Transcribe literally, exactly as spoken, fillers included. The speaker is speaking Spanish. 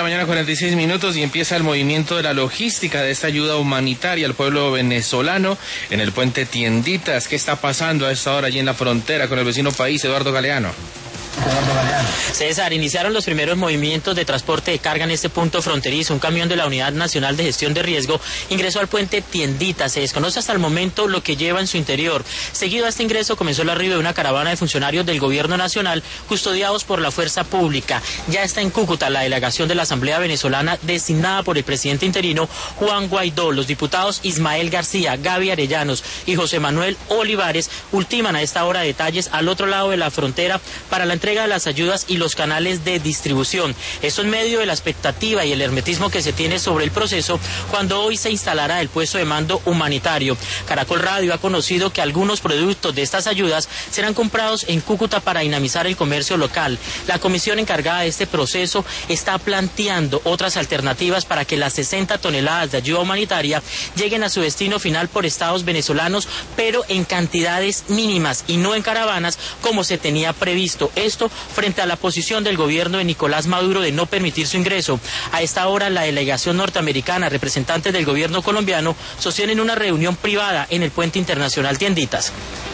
mañana, cuarenta y seis minutos, y empieza el movimiento de la logística de esta ayuda humanitaria al pueblo venezolano en el puente Tienditas. ¿Qué está pasando a esta hora allí en la frontera con el vecino país? Eduardo Galeano. César, iniciaron los primeros movimientos de transporte de carga en este punto fronterizo. Un camión de la Unidad Nacional de Gestión de Riesgo ingresó al puente Tiendita. Se desconoce hasta el momento lo que lleva en su interior. Seguido a este ingreso comenzó el arribo de una caravana de funcionarios del Gobierno Nacional custodiados por la Fuerza Pública. Ya está en Cúcuta la delegación de la Asamblea Venezolana designada por el presidente interino Juan Guaidó. Los diputados Ismael García, Gaby Arellanos y José Manuel Olivares ultiman a esta hora detalles al otro lado de la frontera para la entrega de las ayudas y los canales de distribución. Esto en medio de la expectativa y el hermetismo que se tiene sobre el proceso cuando hoy se instalará el puesto de mando humanitario. Caracol Radio ha conocido que algunos productos de estas ayudas serán comprados en Cúcuta para dinamizar el comercio local. La comisión encargada de este proceso está planteando otras alternativas para que las sesenta toneladas de ayuda humanitaria lleguen a su destino final por estados venezolanos, pero en cantidades mínimas y no en caravanas como se tenía previsto. Esto frente a la posición del gobierno de Nicolás Maduro de no permitir su ingreso. A esta hora la delegación norteamericana, representantes del gobierno colombiano, sostienen una reunión privada en el puente internacional Tienditas.